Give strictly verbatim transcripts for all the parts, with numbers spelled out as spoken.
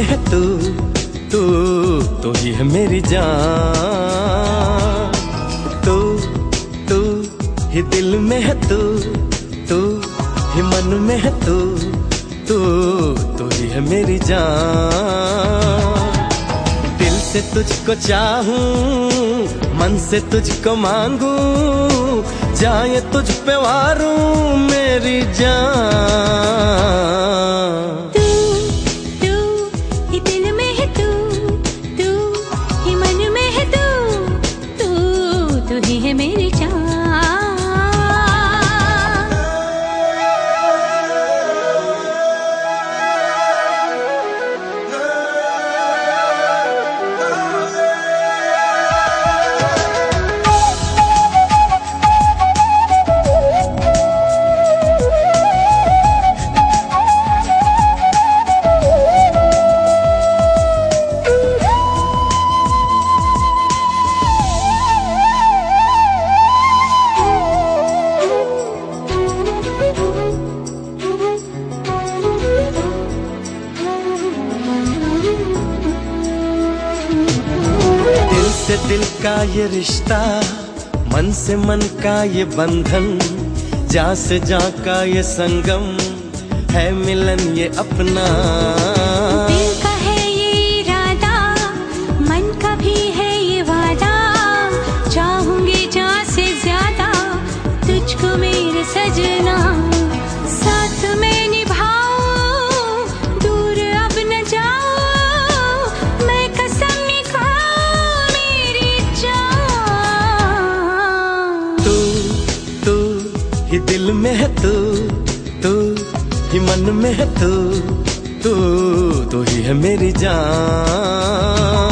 है तू, तू तो ही है मेरी जान। तू तू ही दिल में है तू, तू ही मन में है तू, तू तो ही है मेरी जान। दिल से तुझको चाहूं, मन से तुझको मांगूं, जाए तुझ पे वारूं मेरी जान। तू तू ही दिल में है तू, तू ही मन में है तू, तू तू ही है मेरी जान। से दिल का ये रिश्ता, मन से मन का ये बंधन, जा से जा का ये संगम, है मिलन ये अपना। दिल का है ये इरादा, मन का भी है ये वादा, चाहूंगी जा से ज्यादा तुझको मेरे सजना। साथ में निभाऊं, दूर अब न जाऊं, मैं कसम खाऊं मेरी जान। तू तू ही दिल में है तू, तू ही मन में है तू, तू तो ही है मेरी जान।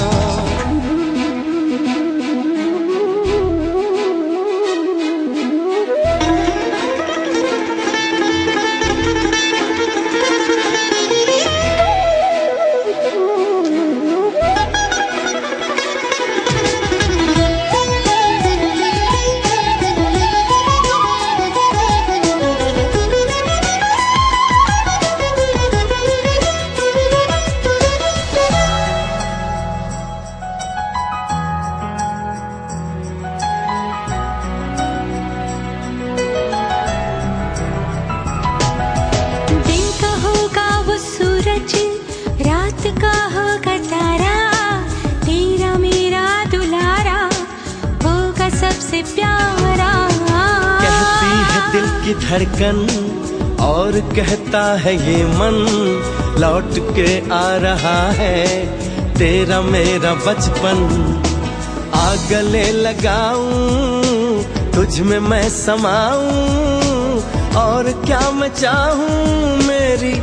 रात का होगा तारा, तेरा मेरा दुलारा होगा सबसे प्यारा। कहती है दिल की धड़कन और कहता है ये मन, लौट के आ रहा है तेरा मेरा बचपन। आ गले लगाऊं, तुझ में मैं समाऊं, और क्या मैं चाहूं मेरी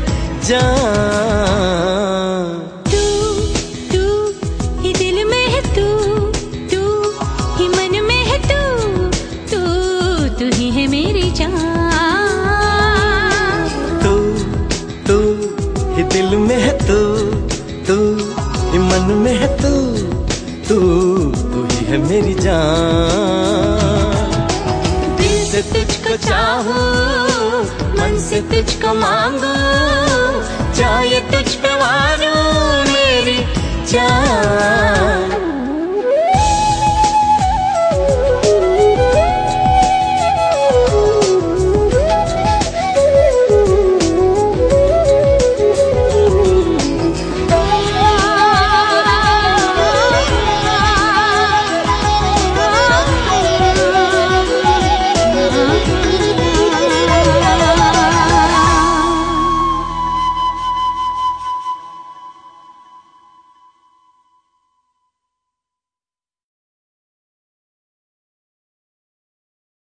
जान। तू तू ही दिल में है तू, तू ही मन में है तू, तू तू ही है मेरी जान। तू तू ही दिल में है तू, तू ही मन में है तू, तू तू ही है मेरी जान। दिल से तुझको चाहूं, मन से तुझको मांगूं, चाहे तुझ पे वारूं मेरी जान।